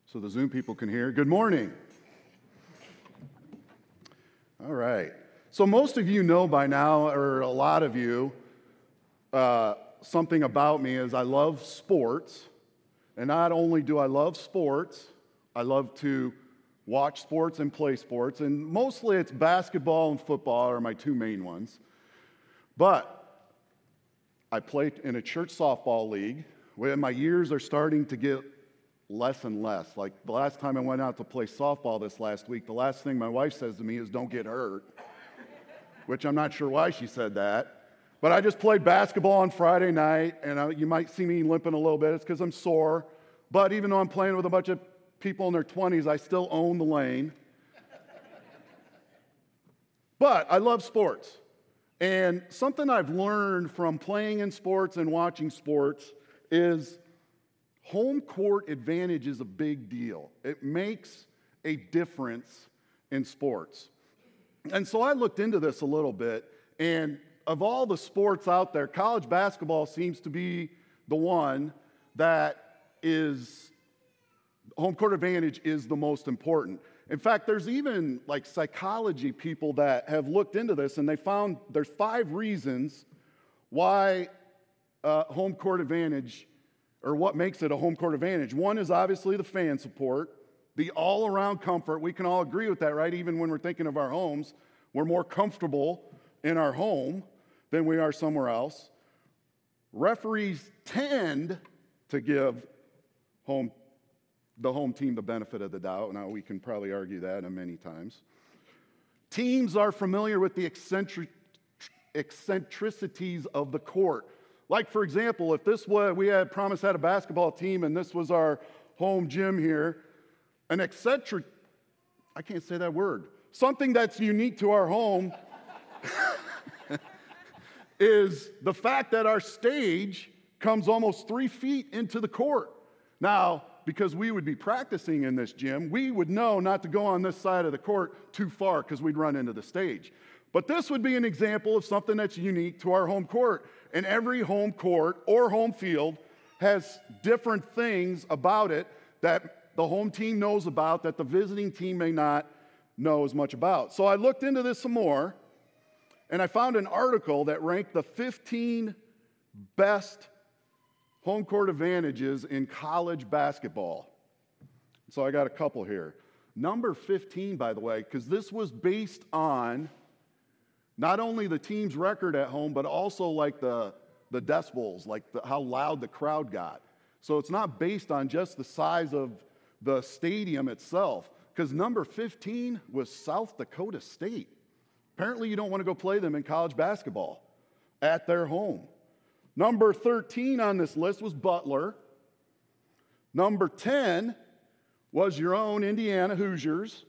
so the Zoom people can hear. Good morning. All right. So most of you know by now, or a lot of you, something about me is I love sports. And not only do I love sports, I love to watch sports and play sports. And mostly it's basketball and football are my two main ones. But I play in a church softball league where my years are starting to get less and less. Like the last time I went out to play softball this last week, the last thing my wife says to me is, "Don't get hurt," which I'm not sure why she said that. But I just played basketball on Friday night, and you might see me limping a little bit. It's because I'm sore. But even though I'm playing with a bunch of people in their 20s, I still own the lane. But I love sports. And something I've learned from playing in sports and watching sports is home court advantage is a big deal. It makes a difference in sports. And so I looked into this a little bit, and of all the sports out there, college basketball seems to be the one that is, home court advantage is the most important. In fact, there's even like psychology people that have looked into this, and they found there's 5 reasons why home court advantage, or what makes it a home court advantage. One is obviously the fan support, the all-around comfort. We can all agree with that, right? Even when we're thinking of our homes, we're more comfortable in our home than we are somewhere else. Referees tend to give the home team the benefit of the doubt. Now, we can probably argue that many times. Teams are familiar with the eccentricities of the court. Like, for example, if we had Promise had a basketball team and this was our home gym here, an eccentric, I can't say that word, something that's unique to our home is the fact that our stage comes almost 3 feet into the court. Now, because we would be practicing in this gym, we would know not to go on this side of the court too far because we'd run into the stage. But this would be an example of something that's unique to our home court. And every home court or home field has different things about it that the home team knows about that the visiting team may not know as much about. So I looked into this some more, and I found an article that ranked the 15 best home court advantages in college basketball. So I got a couple here. Number 15, by the way, because this was based on not only the team's record at home, but also like the decibels, like how loud the crowd got. So it's not based on just the size of the stadium itself, because number 15 was South Dakota State. Apparently you don't want to go play them in college basketball at their home. Number 13 on this list was Butler. Number 10 was your own Indiana Hoosiers.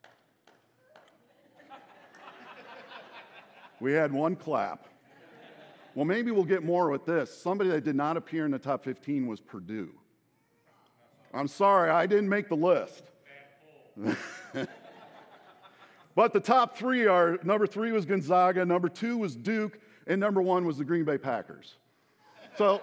We had one clap. Well, maybe we'll get more with this. Somebody that did not appear in the top 15 was Purdue. I'm sorry, I didn't make the list. But the top 3 are, number 3 was Gonzaga, number 2 was Duke, and number 1 was the Green Bay Packers. So,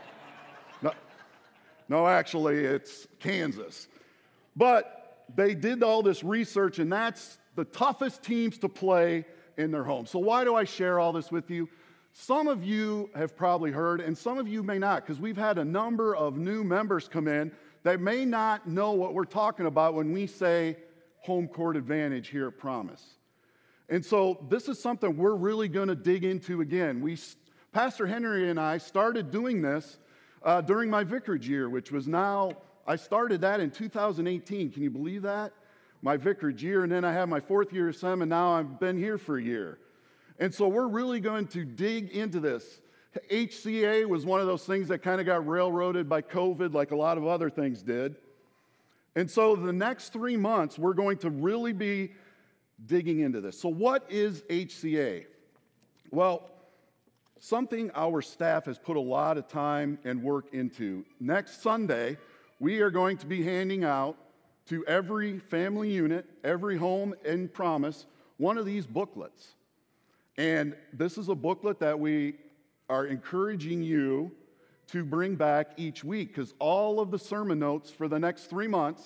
no, actually, it's Kansas. But they did all this research, and that's the toughest teams to play in their home. So why do I share all this with you? Some of you have probably heard, and some of you may not, because we've had a number of new members come in that may not know what we're talking about when we say home court advantage here at Promise. And so this is something we're really going to dig into again. Pastor Henry and I started doing this during my vicarage year, which was I started that in 2018. Can you believe that? My vicarage year, and then I have my 4th year of SEM, and now I've been here for a year. And so we're really going to dig into this. HCA was one of those things that kind of got railroaded by COVID, like a lot of other things did. And so the next 3 months, we're going to really be digging into this. So what is HCA? Well, something our staff has put a lot of time and work into. Next Sunday, we are going to be handing out to every family unit, every home in Promise, one of these booklets. And this is a booklet that we are encouraging you to bring back each week, because all of the sermon notes for the next 3 months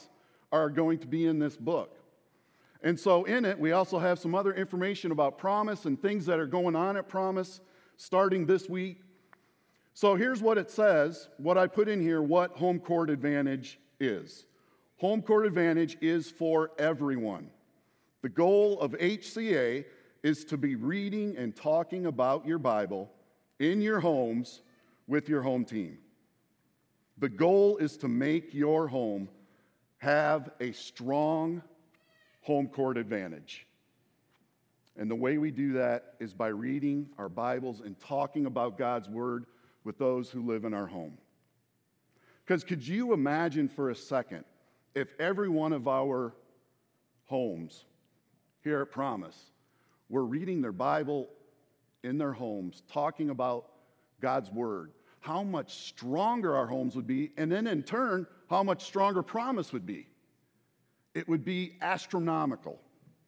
are going to be in this book. And so in it, we also have some other information about Promise and things that are going on at Promise starting this week. So here's what it says, what I put in here, what Home Court Advantage is. Home Court Advantage is for everyone. The goal of HCA is to be reading and talking about your Bible in your homes with your home team. The goal is to make your home have a strong home court advantage. And the way we do that is by reading our Bibles and talking about God's Word with those who live in our home. Because could you imagine for a second if every one of our homes here at Promise were reading their Bible in their homes, talking about God's Word, how much stronger our homes would be, and then in turn, how much stronger Promise would be. It would be astronomical.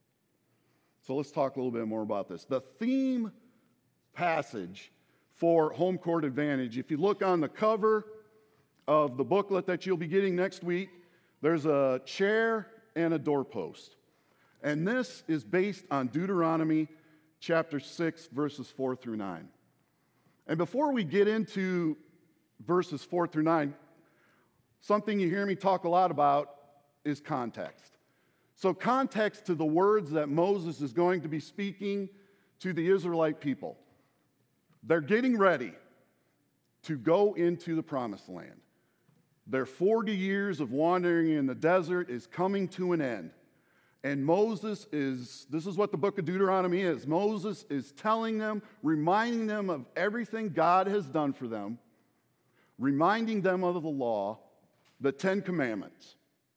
So let's talk a little bit more about this. The theme passage for Home Court Advantage, if you look on the cover of the booklet that you'll be getting next week, there's a chair and a doorpost. And this is based on Deuteronomy chapter 6, verses 4 through 9. And before we get into verses 4 through 9, something you hear me talk a lot about is context. So context to the words that Moses is going to be speaking to the Israelite people. They're getting ready to go into the Promised Land. Their 40 years of wandering in the desert is coming to an end. And this is what the book of Deuteronomy is. Moses is telling them, reminding them of everything God has done for them, reminding them of the law, the 10 Commandments.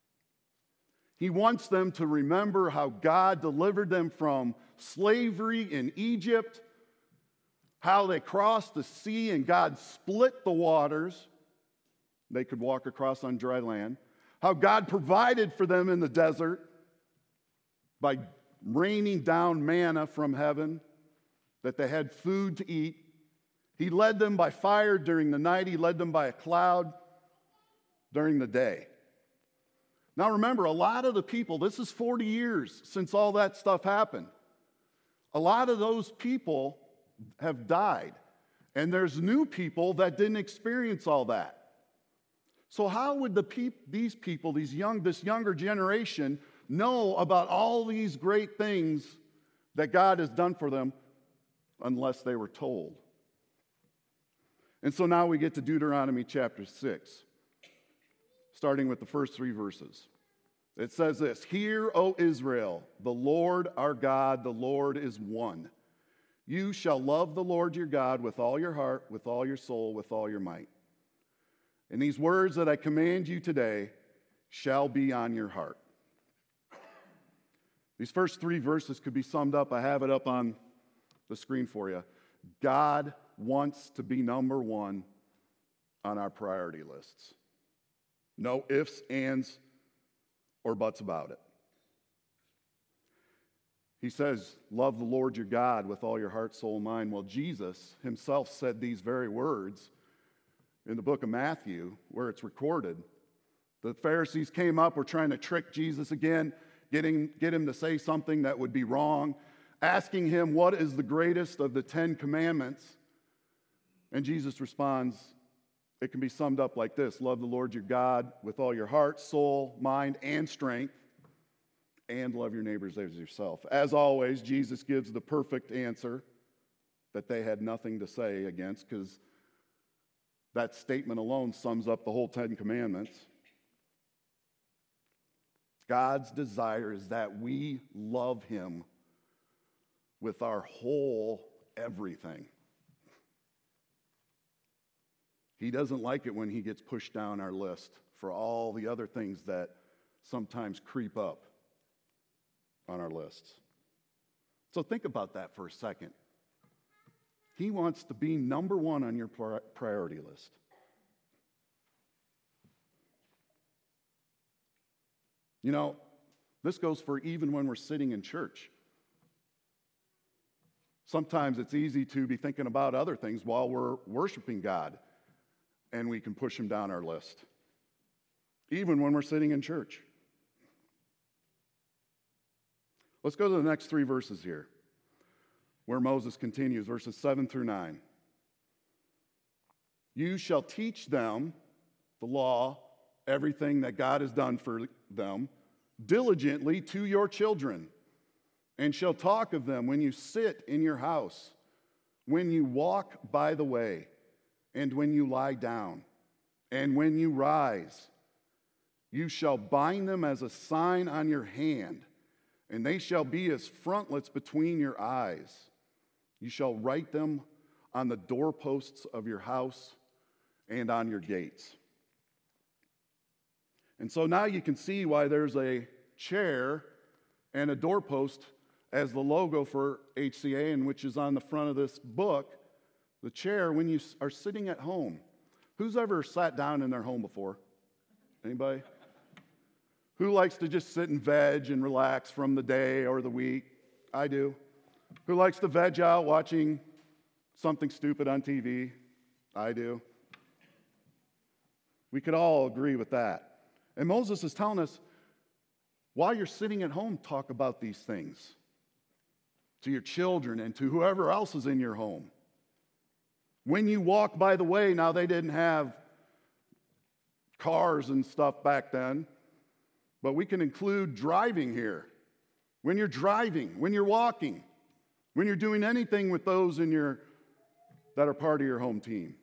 He wants them to remember how God delivered them from slavery in Egypt, how they crossed the sea and God split the waters. They could walk across on dry land. How God provided for them in the desert by raining down manna from heaven, that they had food to eat. He led them by fire during the night. He led them by a cloud during the day. Now remember, a lot of the people, this is 40 years since all that stuff happened. A lot of those people have died. And there's new people that didn't experience all that. So how would these people, this younger generation, know about all these great things that God has done for them unless they were told? And so now we get to Deuteronomy chapter 6, starting with the first 3 verses. It says this: "Hear, O Israel, the Lord our God, the Lord is one. You shall love the Lord your God with all your heart, with all your soul, with all your might. And these words that I command you today shall be on your heart." These first 3 verses could be summed up. I have it up on the screen for you. God wants to be number one on our priority lists. No ifs, ands, or buts about it. He says, love the Lord your God with all your heart, soul, and mind. Well, Jesus himself said these very words in the book of Matthew, where it's recorded. The Pharisees came up, were trying to trick Jesus again, get him to say something that would be wrong, asking him, what is the greatest of the 10 commandments? And Jesus responds, it can be summed up like this: love the Lord your God with all your heart, soul, mind, and strength, and love your neighbors as yourself. As always, Jesus gives the perfect answer that they had nothing to say against, because that statement alone sums up the whole 10 Commandments. God's desire is that we love him with our whole everything. He doesn't like it when he gets pushed down our list for all the other things that sometimes creep up on our lists. So think about that for a second. He wants to be number one on your priority list. You know, this goes for even when we're sitting in church. Sometimes it's easy to be thinking about other things while we're worshiping God, and we can push him down our list, even when we're sitting in church. Let's go to the next 3 verses here, where Moses continues, verses 7 through 9. You shall teach them the law, everything that God has done for them, diligently to your children, and shall talk of them when you sit in your house, when you walk by the way, and when you lie down, and when you rise. You shall bind them as a sign on your hand, and they shall be as frontlets between your eyes. You shall write them on the doorposts of your house and on your gates. And so now you can see why there's a chair and a doorpost as the logo for HCA, and which is on the front of this book. The chair, when you are sitting at home. Who's ever sat down in their home before? Anybody? Who likes to just sit and veg and relax from the day or the week? I do. Who likes to veg out watching something stupid on TV? I do. We could all agree with that. And Moses is telling us, while you're sitting at home, talk about these things to your children and to whoever else is in your home. When you walk by the way, now they didn't have cars and stuff back then, but we can include driving here. When you're driving, when you're walking, when you're doing anything with those in your that are part of your home team.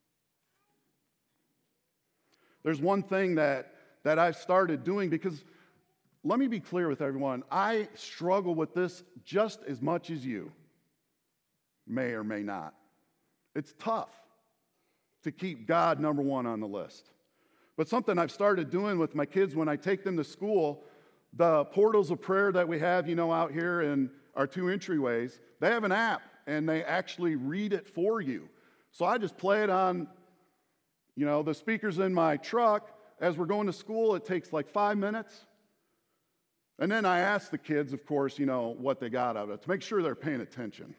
There's one thing that I've started doing, because let me be clear with everyone, I struggle with this just as much as you may or may not. It's tough to keep God number one on the list. But something I've started doing with my kids when I take them to school, the portals of prayer that we have, out here in our 2 entryways, they have an app, and they actually read it for you. So I just play it on, the speakers in my truck. As we're going to school, it takes like 5 minutes. And then I ask the kids, of course, what they got out of it, to make sure they're paying attention.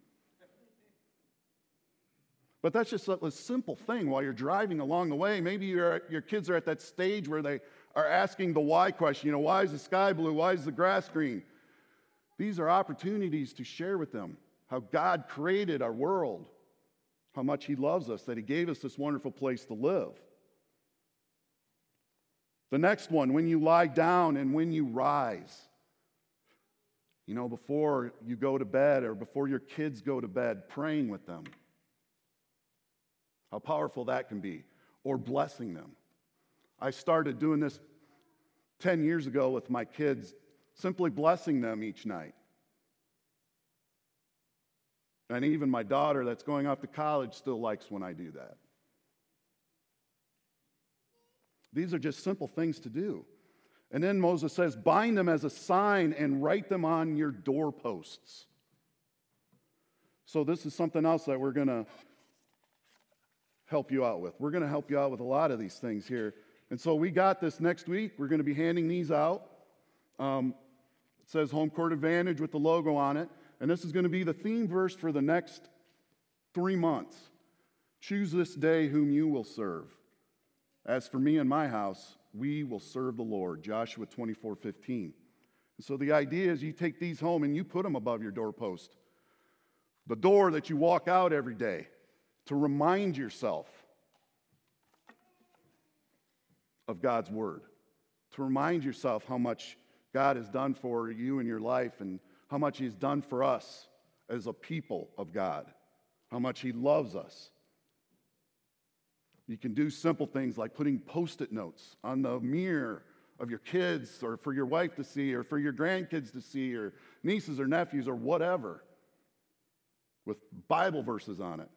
But that's just a simple thing while you're driving along the way. Maybe your kids are at that stage where they are asking the why question. Why is the sky blue? Why is the grass green? These are opportunities to share with them how God created our world, how much He loves us, that He gave us this wonderful place to live. The next one, when you lie down and when you rise. Before you go to bed or before your kids go to bed, praying with them. How powerful that can be. Or blessing them. I started doing this 10 years ago with my kids, simply blessing them each night. And even my daughter that's going off to college still likes when I do that. These are just simple things to do. And then Moses says, bind them as a sign and write them on your doorposts. So this is something else that we're going to help you out with. We're going to help you out with a lot of these things here. And so we got this next week. We're going to be handing these out. It says Home Court Advantage with the logo on it. And this is going to be the theme verse for the next 3 months. Choose this day whom you will serve. As for me and my house, we will serve the Lord. Joshua 24:15. And so the idea is you take these home and you put them above your doorpost. The door that you walk out every day to remind yourself of God's word. To remind yourself how much God has done for you in your life and how much He's done for us as a people of God. How much He loves us. You can do simple things like putting Post-it notes on the mirror of your kids or for your wife to see or for your grandkids to see or nieces or nephews or whatever with Bible verses on it.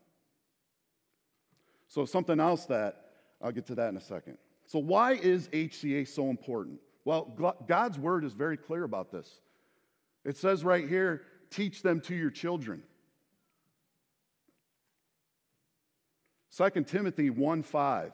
So something else that, I'll get to that in a second. So why is HCA so important? Well, God's word is very clear about this. It says right here, teach them to your children. 2 Timothy 1:5.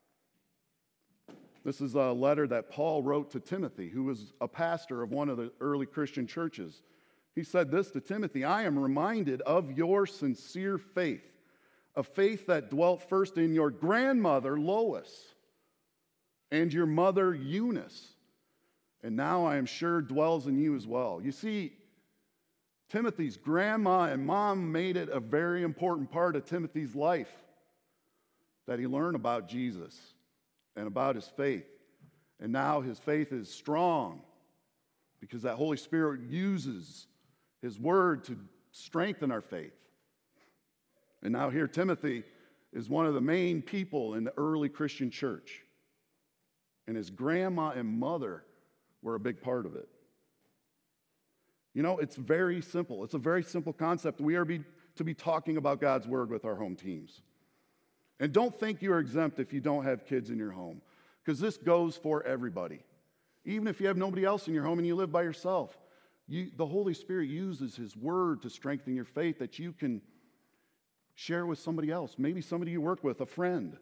This is a letter that Paul wrote to Timothy, who was a pastor of one of the early Christian churches. He said this to Timothy, I am reminded of your sincere faith, a faith that dwelt first in your grandmother Lois and your mother Eunice, and now I am sure dwells in you as well. You see, Timothy's grandma and mom made it a very important part of Timothy's life that he learned about Jesus and about his faith. And now his faith is strong because that Holy Spirit uses his word to strengthen our faith. And now here Timothy is one of the main people in the early Christian church. And his grandma and mother were a big part of it. You know, it's very simple. It's a very simple concept. We are to be talking about God's word with our home teams. And don't think you're exempt if you don't have kids in your home, because this goes for everybody. Even if you have nobody else in your home and you live by yourself, the Holy Spirit uses his word to strengthen your faith that you can share with somebody else, maybe somebody you work with, a friend.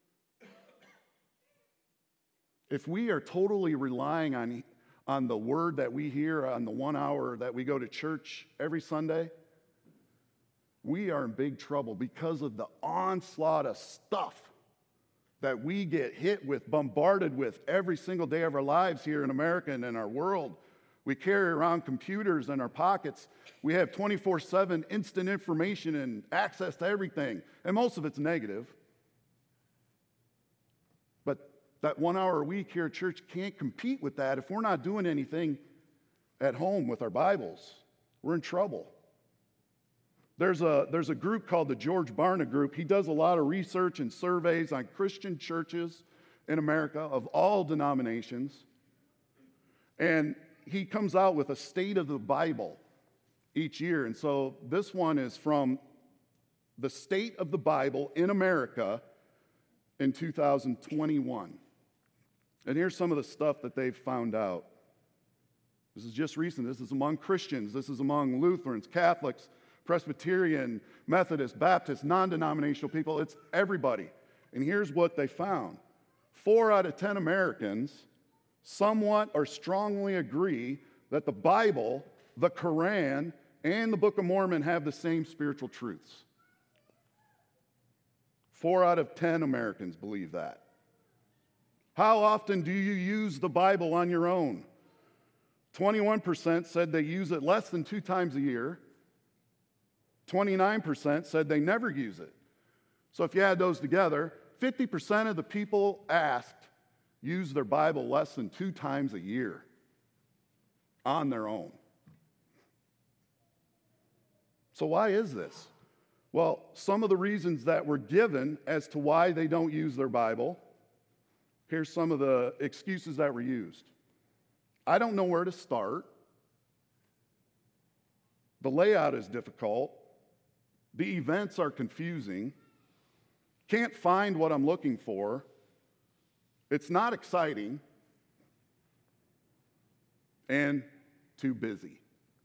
If we are totally relying on the word that we hear on the 1 hour that we go to church every Sunday, we are in big trouble because of the onslaught of stuff that we get hit with, bombarded with every single day of our lives here in America and in our world. We carry around computers in our pockets. We have 24/7 instant information and access to everything, and most of it's negative. But that 1 hour a week here at church can't compete with that. If we're not doing anything at home with our Bibles, we're in trouble. There's a group called the George Barna Group. He does a lot of research and surveys on Christian churches in America of all denominations. And he comes out with a state of the Bible each year. And so this one is from the state of the Bible in America in 2021. And here's some of the stuff that they've found out. This is just recent. This is among Christians. This is among Lutherans, Catholics, Presbyterian, Methodist, Baptist, non-denominational people. It's everybody. And here's what they found. 4 out of 10 Americans somewhat or strongly agree that the Bible, the Quran, and the Book of Mormon have the same spiritual truths. 4 out of 10 Americans believe that. How often do you use the Bible on your own? 21% said they use it less than 2 times a year. 29% said they never use it. So if you add those together, 50% of the people asked use their Bible less than 2 times a year on their own. So why is this? Well, some of the reasons that were given as to why they don't use their Bible, here's some of the excuses that were used. I don't know where to start. The layout is difficult. The events are confusing. Can't find what I'm looking for. It's not exciting. And too busy.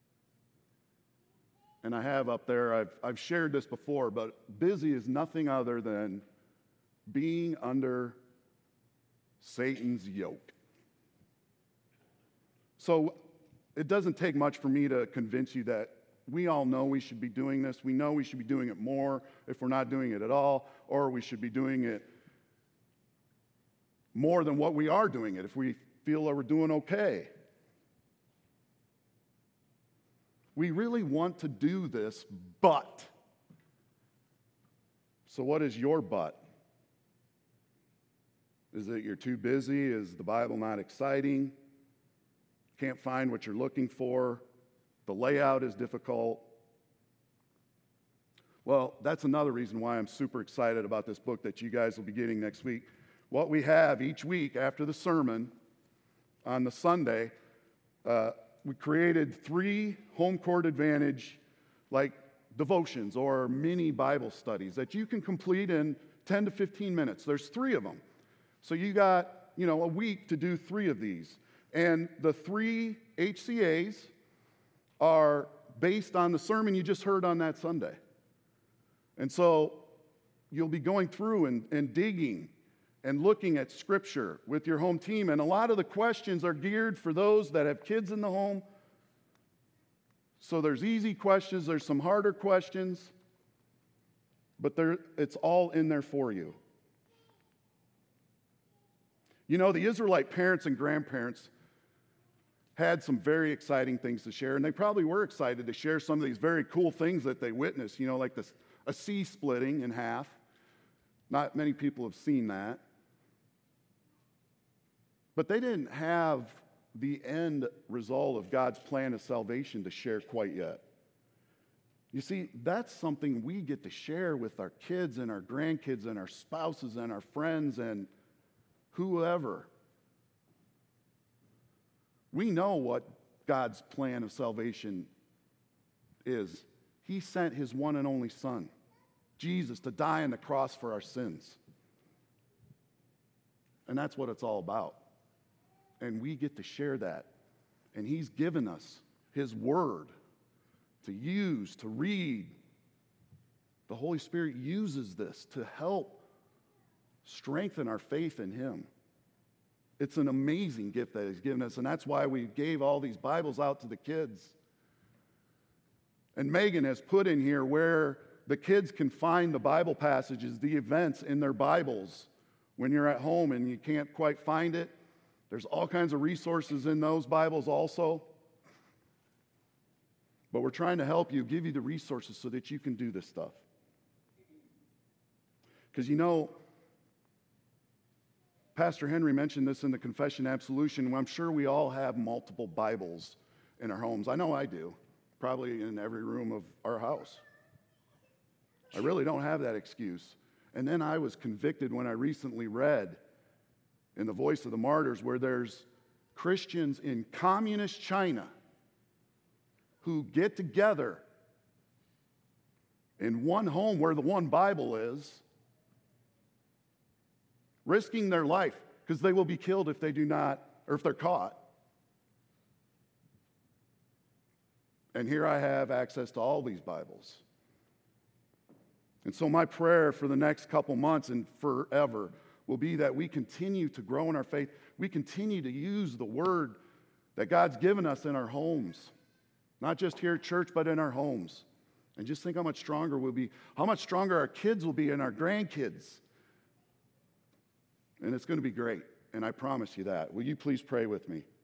And I have up there, I've shared this before, but busy is nothing other than being under Satan's yoke. So it doesn't take much for me to convince you that we all know we should be doing this. We know we should be doing it more if we're not doing it at all, or we should be doing it more than what we are doing it if we feel that we're doing okay. We really want to do this, but. So what is your but? Is it you're too busy? Is the Bible not exciting? Can't find what you're looking for? The layout is difficult? Well, that's another reason why I'm super excited about this book that you guys will be getting next week. What we have each week after the sermon on the Sunday, we created 3 Home Court Advantage like devotions or mini Bible studies that you can complete in 10 to 15 minutes. There's 3 of them. So you got, a week to do 3 of these. And the 3 HCAs are based on the sermon you just heard on that Sunday. And so you'll be going through and digging and looking at Scripture with your home team. And a lot of the questions are geared for those that have kids in the home. So there's easy questions, there's some harder questions, but it's all in there for you. The Israelite parents and grandparents, had some very exciting things to share, and they probably were excited to share some of these very cool things that they witnessed, like a sea splitting in half. Not many people have seen that. But they didn't have the end result of God's plan of salvation to share quite yet. You see, that's something we get to share with our kids and our grandkids and our spouses and our friends and whoever. We know what God's plan of salvation is. He sent his one and only Son, Jesus, to die on the cross for our sins. And that's what it's all about. And we get to share that. And he's given us his word to use, to read. The Holy Spirit uses this to help strengthen our faith in him. It's an amazing gift that he's given us, and that's why we gave all these Bibles out to the kids. And Megan has put in here where the kids can find the Bible passages, the events in their Bibles. When you're at home and you can't quite find it, there's all kinds of resources in those Bibles also. But we're trying to help you, give you the resources so that you can do this stuff. Because Pastor Henry mentioned this in the Confession and Absolution. I'm sure we all have multiple Bibles in our homes. I know I do, probably in every room of our house. I really don't have that excuse. And then I was convicted when I recently read in The Voice of the Martyrs where there's Christians in communist China who get together in one home where the one Bible is, risking their life because they will be killed if they do not, or if they're caught. And here I have access to all these Bibles. And so my prayer for the next couple months and forever will be that we continue to grow in our faith. We continue to use the word that God's given us in our homes. Not just here at church, but in our homes. And just think how much stronger we'll be, how much stronger our kids will be and our grandkids. And it's going to be great, and I promise you that. Will you please pray with me?